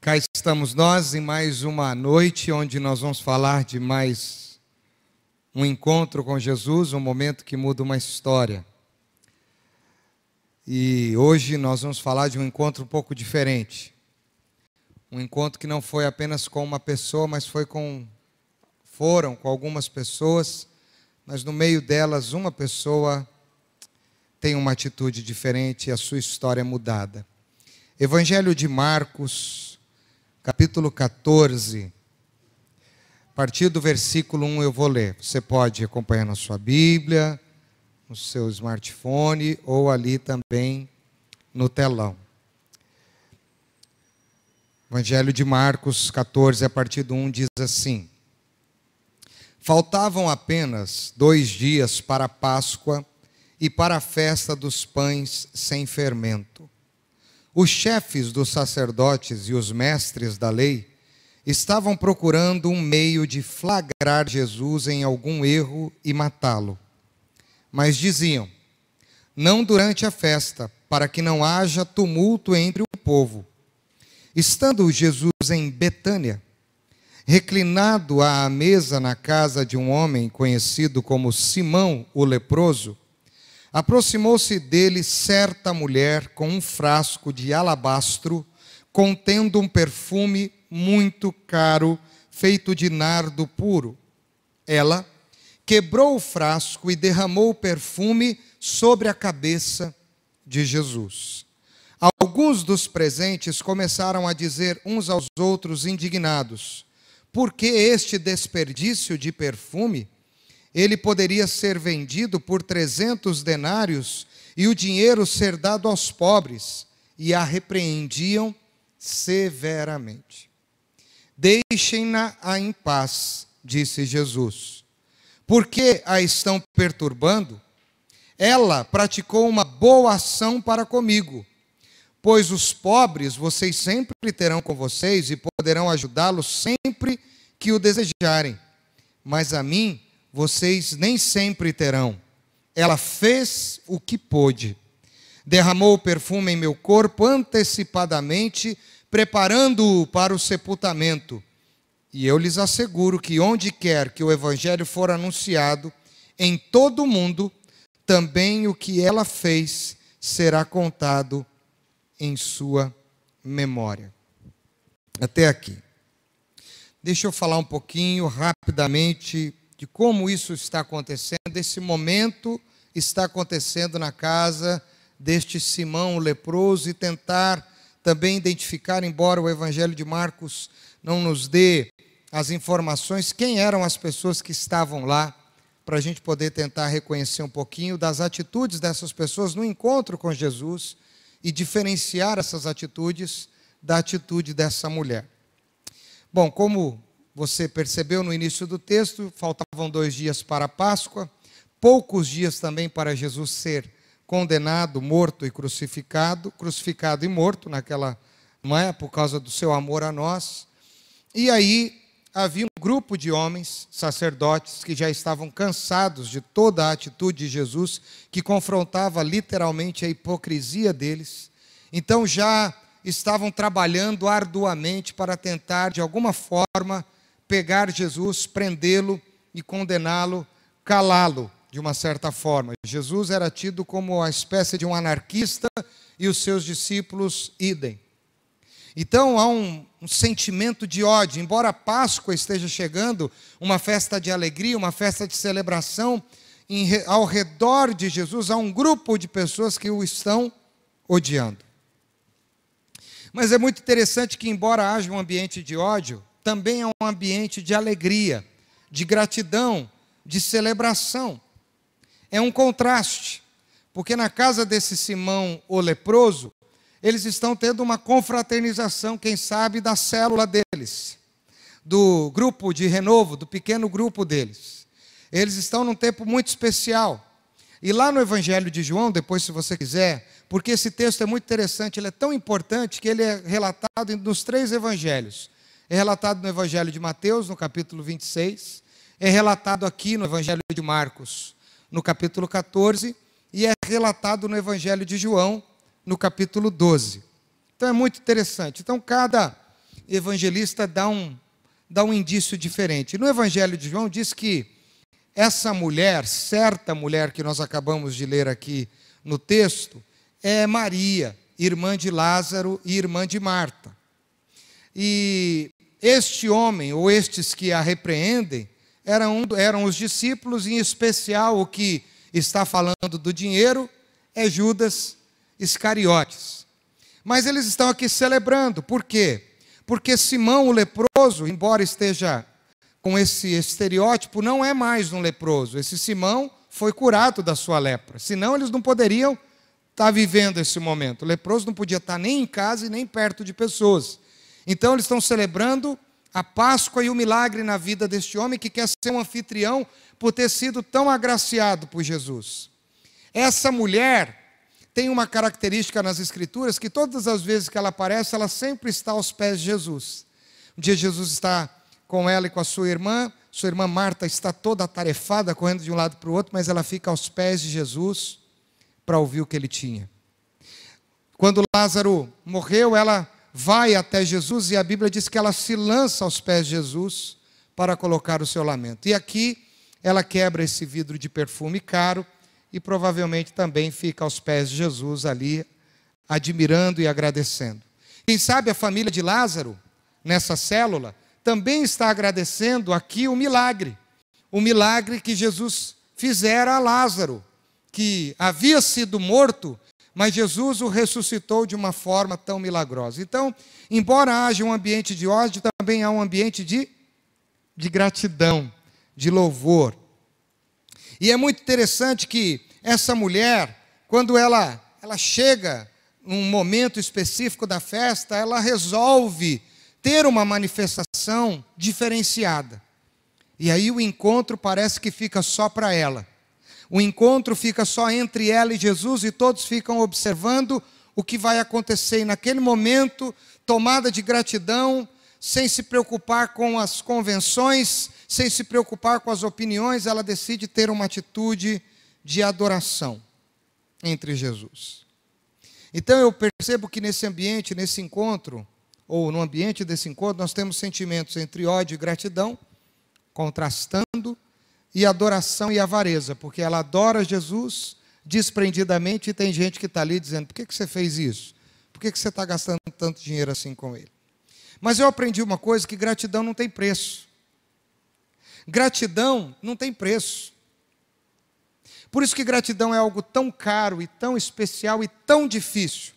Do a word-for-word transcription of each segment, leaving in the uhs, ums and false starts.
Cá estamos nós em mais uma noite onde nós vamos falar de mais um encontro com Jesus, um momento que muda uma história. E hoje nós vamos falar de um encontro um pouco diferente. Um encontro que não foi apenas com uma pessoa, mas foi com foram com algumas pessoas, mas no meio delas uma pessoa tem uma atitude diferente e a sua história é mudada. Evangelho de Marcos, capítulo quatorze, a partir do versículo um eu vou ler. Você pode acompanhar na sua Bíblia, no seu smartphone ou ali também no telão. Evangelho de Marcos quatorze, a partir do um, diz assim: Faltavam apenas dois dias para a Páscoa e para a festa dos pães sem fermento. Os chefes dos sacerdotes e os mestres da lei estavam procurando um meio de flagrar Jesus em algum erro e matá-lo. Mas diziam: não durante a festa, para que não haja tumulto entre o povo. Estando Jesus em Betânia, reclinado à mesa na casa de um homem conhecido como Simão o leproso, aproximou-se dele certa mulher com um frasco de alabastro, contendo um perfume muito caro, feito de nardo puro. Ela quebrou o frasco e derramou o perfume sobre a cabeça de Jesus. Alguns dos presentes começaram a dizer uns aos outros indignados: por que este desperdício de perfume? Ele poderia ser vendido por trezentos denários e o dinheiro ser dado aos pobres. E a repreendiam severamente. Deixem-na em paz, disse Jesus. Por que a estão perturbando? Ela praticou uma boa ação para comigo, pois os pobres vocês sempre terão com vocês e poderão ajudá-los sempre que o desejarem. Mas a mim vocês nem sempre terão. Ela fez o que pôde. Derramou o perfume em meu corpo antecipadamente, preparando-o para o sepultamento. E eu lhes asseguro que onde quer que o evangelho for anunciado, em todo o mundo, também o que ela fez será contado em sua memória. Até aqui. Deixa eu falar um pouquinho rapidamente de como isso está acontecendo. Esse momento está acontecendo na casa deste Simão o leproso e tentar também identificar, embora o Evangelho de Marcos não nos dê as informações, quem eram as pessoas que estavam lá, para a gente poder tentar reconhecer um pouquinho das atitudes dessas pessoas no encontro com Jesus e diferenciar essas atitudes da atitude dessa mulher. Bom, como você percebeu no início do texto, faltavam dois dias para a Páscoa, poucos dias também para Jesus ser condenado, morto e crucificado, crucificado e morto naquela, não é, por causa do seu amor a nós. E aí havia um grupo de homens, sacerdotes, que já estavam cansados de toda a atitude de Jesus, que confrontava literalmente a hipocrisia deles. Então já estavam trabalhando arduamente para tentar, de alguma forma, pegar Jesus, prendê-lo e condená-lo, calá-lo de uma certa forma. Jesus era tido como a espécie de um anarquista e os seus discípulos idem. Então há um, um sentimento de ódio. Embora a Páscoa esteja chegando, uma festa de alegria, uma festa de celebração, em, ao redor de Jesus há um grupo de pessoas que o estão odiando. Mas é muito interessante que, embora haja um ambiente de ódio, também é um ambiente de alegria, de gratidão, de celebração. É um contraste, porque na casa desse Simão o leproso, eles estão tendo uma confraternização, quem sabe, da célula deles, do grupo de renovo, do pequeno grupo deles. Eles estão num tempo muito especial. E lá no Evangelho de João, depois se você quiser, porque esse texto é muito interessante, ele é tão importante que ele é relatado nos três evangelhos. É relatado no Evangelho de Mateus, no capítulo vinte e seis, é relatado aqui no Evangelho de Marcos, no capítulo quatorze, e é relatado no Evangelho de João, no capítulo doze. Então é muito interessante. Então cada evangelista dá um, dá um indício diferente. No Evangelho de João diz que essa mulher, certa mulher que nós acabamos de ler aqui no texto, é Maria, irmã de Lázaro e irmã de Marta. E este homem, ou estes que a repreendem, eram, eram os discípulos, em especial o que está falando do dinheiro é Judas Iscariotes. Mas eles estão aqui celebrando, por quê? Porque Simão, o leproso, embora esteja com esse estereótipo, não é mais um leproso. Esse Simão foi curado da sua lepra, senão eles não poderiam estar vivendo esse momento. O leproso não podia estar nem em casa e nem perto de pessoas. Então eles estão celebrando a Páscoa e o milagre na vida deste homem que quer ser um anfitrião por ter sido tão agraciado por Jesus. Essa mulher tem uma característica nas Escrituras que todas as vezes que ela aparece, ela sempre está aos pés de Jesus. Um dia Jesus está com ela e com a sua irmã, sua irmã Marta está toda atarefada, correndo de um lado para o outro, mas ela fica aos pés de Jesus para ouvir o que ele tinha. Quando Lázaro morreu, ela vai até Jesus e a Bíblia diz que ela se lança aos pés de Jesus para colocar o seu lamento. E aqui ela quebra esse vidro de perfume caro e provavelmente também fica aos pés de Jesus ali, admirando e agradecendo. Quem sabe a família de Lázaro, nessa célula, também está agradecendo aqui o milagre. O milagre que Jesus fizera a Lázaro, que havia sido morto, mas Jesus o ressuscitou de uma forma tão milagrosa. Então, embora haja um ambiente de ódio, também há um ambiente de, de gratidão, de louvor. E é muito interessante que essa mulher, quando ela, ela chega num momento específico da festa, ela resolve ter uma manifestação diferenciada. E aí o encontro parece que fica só para ela. O encontro fica só entre ela e Jesus e todos ficam observando o que vai acontecer. E naquele momento, tomada de gratidão, sem se preocupar com as convenções, sem se preocupar com as opiniões, ela decide ter uma atitude de adoração entre Jesus. Então eu percebo que nesse ambiente, nesse encontro, ou no ambiente desse encontro, nós temos sentimentos entre ódio e gratidão, contrastando, e adoração e avareza, porque ela adora Jesus desprendidamente e tem gente que está ali dizendo, por que, que você fez isso? Por que, que você está gastando tanto dinheiro assim com ele? Mas eu aprendi uma coisa, que gratidão não tem preço. Gratidão não tem preço. Por isso que gratidão é algo tão caro e tão especial e tão difícil.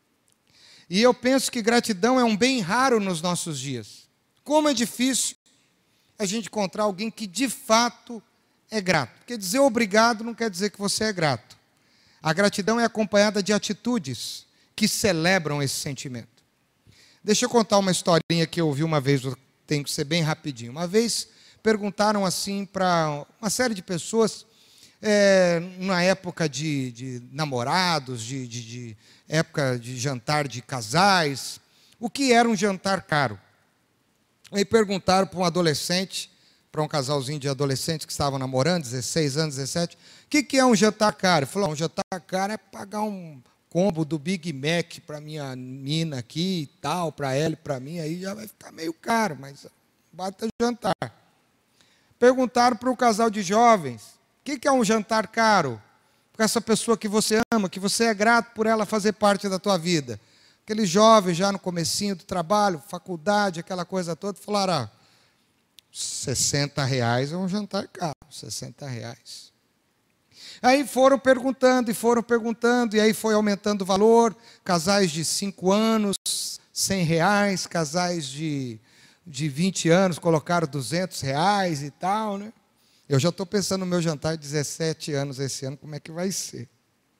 E eu penso que gratidão é um bem raro nos nossos dias. Como é difícil a gente encontrar alguém que de fato é grato. Porque dizer obrigado não quer dizer que você é grato. A gratidão é acompanhada de atitudes que celebram esse sentimento. Deixa eu contar uma historinha que eu ouvi uma vez, tem que ser bem rapidinho. Uma vez perguntaram assim para uma série de pessoas, é, na época de, de namorados, de, de, de época de jantar de casais, o que era um jantar caro. Aí perguntaram para um adolescente, para um casalzinho de adolescentes que estavam namorando, dezesseis anos, dezessete, o que, que é um jantar caro? Ele falou, um jantar caro é pagar um combo do Big Mac para minha mina aqui e tal, para ela e para mim, aí já vai ficar meio caro, mas bata jantar. Perguntaram para o casal de jovens, o que, que é um jantar caro? Para essa pessoa que você ama, que você é grato por ela fazer parte da tua vida. Aqueles jovens já no comecinho do trabalho, faculdade, aquela coisa toda, falaram, ah, sessenta reais é um jantar caro, sessenta reais. Aí foram perguntando, e foram perguntando, e aí foi aumentando o valor, casais de cinco anos, cem reais, casais de, de vinte anos, colocaram duzentos reais e tal, né? Eu já estou pensando no meu jantar de dezessete anos esse ano, como é que vai ser?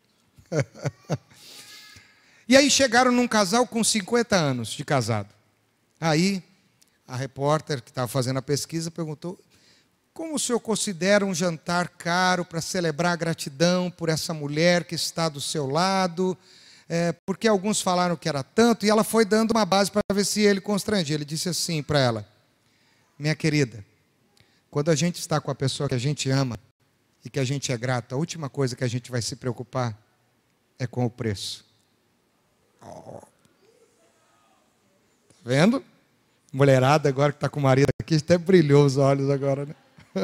E aí chegaram num casal com cinquenta anos de casado. Aí a repórter que estava fazendo a pesquisa perguntou, como o senhor considera um jantar caro para celebrar a gratidão por essa mulher que está do seu lado? É, porque alguns falaram que era tanto, e ela foi dando uma base para ver se ele constrangia. Ele disse assim para ela, minha querida, quando a gente está com a pessoa que a gente ama e que a gente é grato, a última coisa que a gente vai se preocupar é com o preço. Oh. Tá vendo? Mulherada agora que está com o marido aqui, até brilhou os olhos agora, né?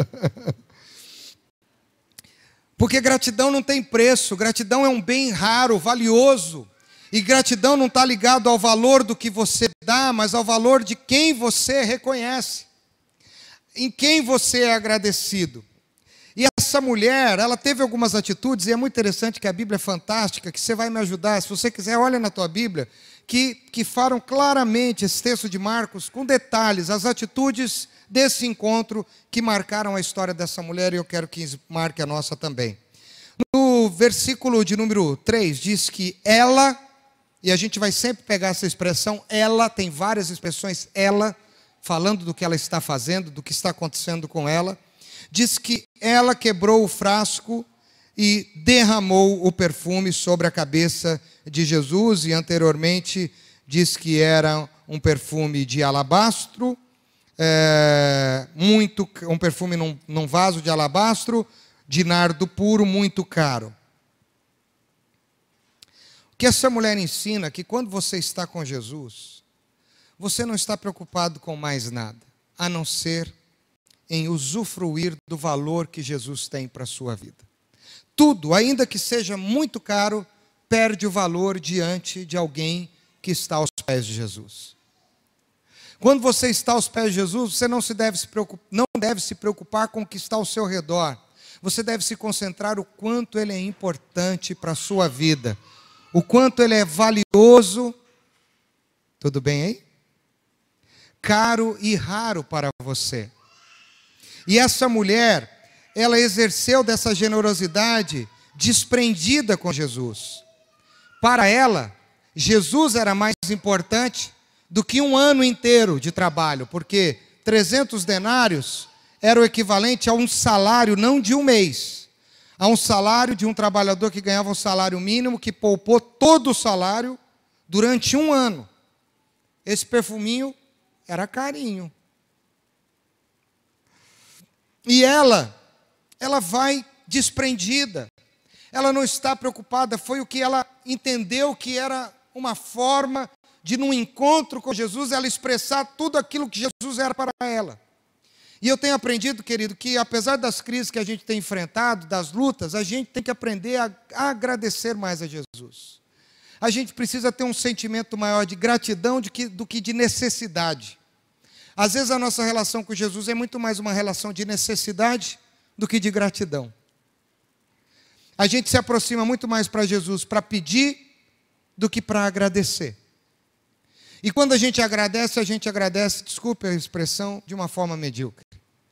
Porque gratidão não tem preço, gratidão é um bem raro, valioso. E gratidão não está ligado ao valor do que você dá, mas ao valor de quem você reconhece, em quem você é agradecido. E essa mulher, ela teve algumas atitudes, e é muito interessante que a Bíblia é fantástica, que você vai me ajudar, se você quiser, olha na tua Bíblia, que, que falam claramente esse texto de Marcos, com detalhes, as atitudes desse encontro que marcaram a história dessa mulher, e eu quero que marque a nossa também. No versículo de número três, diz que ela, e a gente vai sempre pegar essa expressão, ela, tem várias expressões, ela, falando do que ela está fazendo, do que está acontecendo com ela, diz que ela quebrou o frasco e derramou o perfume sobre a cabeça de Jesus, e anteriormente diz que era um perfume de alabastro, é, muito, um perfume num, num vaso de alabastro, de nardo puro, muito caro. O que essa mulher ensina é que quando você está com Jesus, você não está preocupado com mais nada, a não ser em usufruir do valor que Jesus tem para a sua vida. Tudo, ainda que seja muito caro, perde o valor diante de alguém que está aos pés de Jesus. Quando você está aos pés de Jesus, você não, se deve, se preocupar, não deve se preocupar com o que está ao seu redor. Você deve se concentrar o quanto ele é importante para a sua vida, o quanto ele é valioso, tudo bem aí? Caro e raro para você. E essa mulher, ela exerceu dessa generosidade desprendida com Jesus. Para ela, Jesus era mais importante do que um ano inteiro de trabalho, porque trezentos denários era o equivalente a um salário, não de um mês, a um salário de um trabalhador que ganhava um salário mínimo, que poupou todo o salário durante um ano. Esse perfuminho era carinho. E ela, ela vai desprendida. Ela não está preocupada, foi o que ela entendeu que era uma forma de, num encontro com Jesus, ela expressar tudo aquilo que Jesus era para ela. E eu tenho aprendido, querido, que apesar das crises que a gente tem enfrentado, das lutas, a gente tem que aprender a, a agradecer mais a Jesus. A gente precisa ter um sentimento maior de gratidão do que, do que de necessidade. Às vezes a nossa relação com Jesus é muito mais uma relação de necessidade do que de gratidão. A gente se aproxima muito mais para Jesus para pedir do que para agradecer. E quando a gente agradece, a gente agradece, desculpe a expressão, de uma forma medíocre.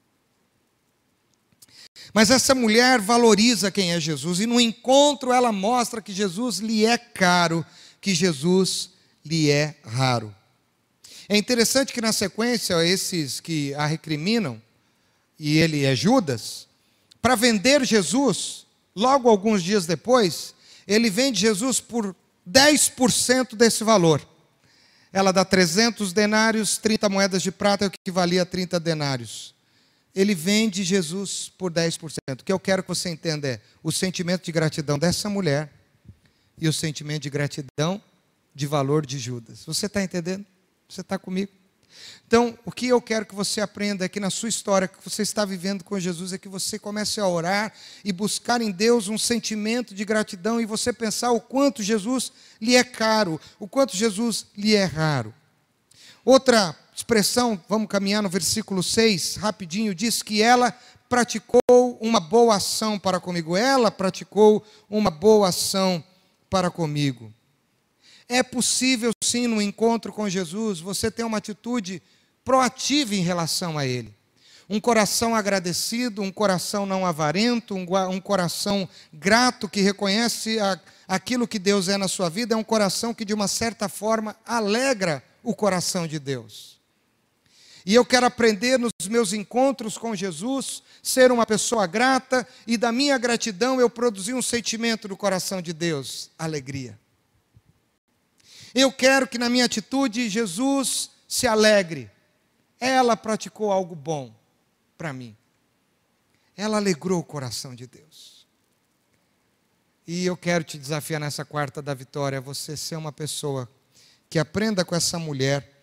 Mas essa mulher valoriza quem é Jesus, e no encontro ela mostra que Jesus lhe é caro, que Jesus lhe é raro. É interessante que na sequência, esses que a recriminam, e ele é Judas, para vender Jesus, logo alguns dias depois, ele vende Jesus por dez por cento desse valor. Ela dá trezentos denários, trinta moedas de prata, que equivalia a trinta denários. Ele vende Jesus por dez por cento. O que eu quero que você entenda é o sentimento de gratidão dessa mulher e o sentimento de gratidão de valor de Judas. Você está entendendo? Você está comigo? Então, o que eu quero que você aprenda é que na sua história que você está vivendo com Jesus, é que você comece a orar e buscar em Deus um sentimento de gratidão, e você pensar o quanto Jesus lhe é caro, o quanto Jesus lhe é raro. Outra expressão, vamos caminhar no versículo seis, rapidinho, diz que ela praticou uma boa ação para comigo. Ela praticou uma boa ação para comigo. É possível sim, no encontro com Jesus, você ter uma atitude proativa em relação a Ele. Um coração agradecido, um coração não avarento, um, um coração grato, que reconhece a, aquilo que Deus é na sua vida. É um coração que de uma certa forma alegra o coração de Deus. E eu quero aprender nos meus encontros com Jesus, ser uma pessoa grata, e da minha gratidão eu produzir um sentimento do coração de Deus, alegria. Eu quero que na minha atitude Jesus se alegre. Ela praticou algo bom para mim. Ela alegrou o coração de Deus. E eu quero te desafiar nessa quarta da vitória, você ser uma pessoa que aprenda com essa mulher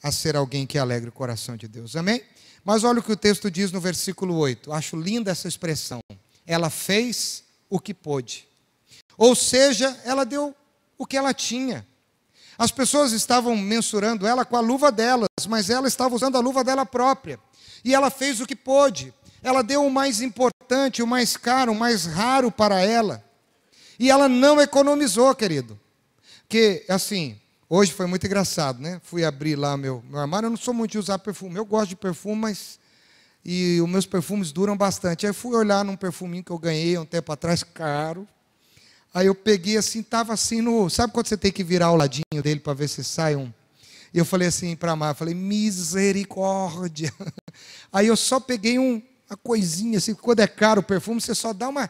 a ser alguém que alegre o coração de Deus. Amém? Mas olha o que o texto diz no versículo oito. Acho linda essa expressão. Ela fez o que pôde. Ou seja, ela deu o que ela tinha. As pessoas estavam mensurando ela com a luva delas, mas ela estava usando a luva dela própria. E ela fez o que pôde. Ela deu o mais importante, o mais caro, o mais raro para ela. E ela não economizou, querido. Porque, assim, hoje foi muito engraçado, né? Fui abrir lá meu, meu armário. Eu não sou muito de usar perfume. Eu gosto de perfume, mas... E os meus perfumes duram bastante. Aí fui olhar num perfuminho que eu ganhei há um tempo atrás, caro. Aí eu peguei assim, estava assim no... Sabe quando você tem que virar o ladinho dele para ver se sai um... E eu falei assim para a Mar, falei, misericórdia. Aí eu só peguei um, uma coisinha assim, quando é caro o perfume, você só dá uma...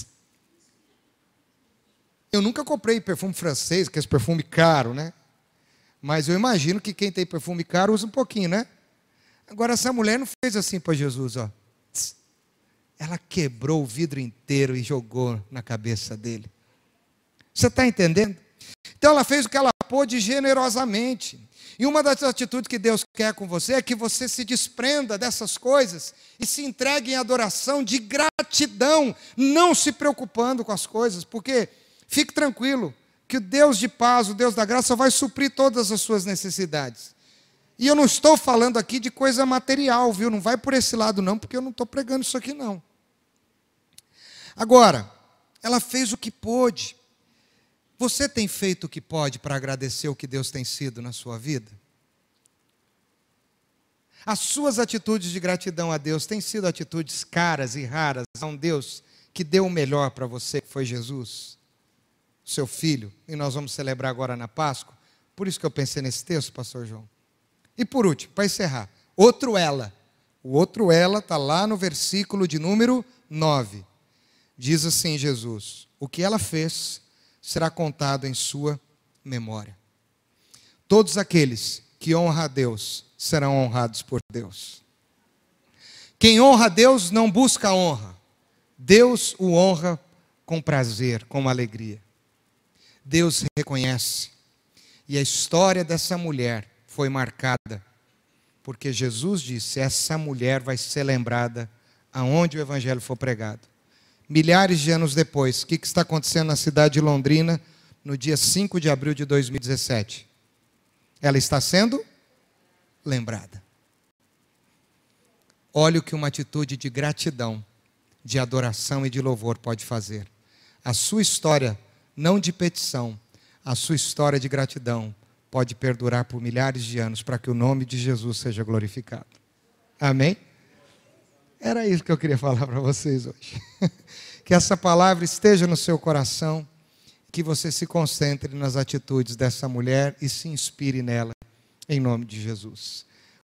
Eu nunca comprei perfume francês, que é esse perfume caro, né? Mas eu imagino que quem tem perfume caro usa um pouquinho, né? Agora essa mulher não fez assim para Jesus, ó. Ela quebrou o vidro inteiro e jogou na cabeça dele. Você está entendendo? Então ela fez o que ela pôde generosamente. E uma das atitudes que Deus quer com você é que você se desprenda dessas coisas e se entregue em adoração de gratidão, não se preocupando com as coisas, porque fique tranquilo, que o Deus de paz, o Deus da graça vai suprir todas as suas necessidades. E eu não estou falando aqui de coisa material, viu? Não vai por esse lado não, porque eu não estou pregando isso aqui não. Agora, ela fez o que pôde. Você tem feito o que pode para agradecer o que Deus tem sido na sua vida? As suas atitudes de gratidão a Deus têm sido atitudes caras e raras a um Deus que deu o melhor para você, que foi Jesus, seu filho, e nós vamos celebrar agora na Páscoa. Por isso que eu pensei nesse texto, pastor João. E por último, para encerrar, outro ela. O outro ela está lá no versículo de número nove. Diz assim Jesus, o que ela fez será contado em sua memória. Todos aqueles que honram a Deus serão honrados por Deus. Quem honra a Deus não busca honra. Deus o honra com prazer, com alegria. Deus reconhece. E a história dessa mulher foi marcada, porque Jesus disse, essa mulher vai ser lembrada aonde o evangelho for pregado. Milhares de anos depois, o que está acontecendo na cidade de Londrina, no dia cinco de abril de dois mil e dezessete? Ela está sendo lembrada. Olha o que uma atitude de gratidão, de adoração e de louvor pode fazer. A sua história, não de petição, a sua história de gratidão pode perdurar por milhares de anos para que o nome de Jesus seja glorificado. Amém? Era isso que eu queria falar para vocês hoje. Que essa palavra esteja no seu coração, que você se concentre nas atitudes dessa mulher e se inspire nela, em nome de Jesus.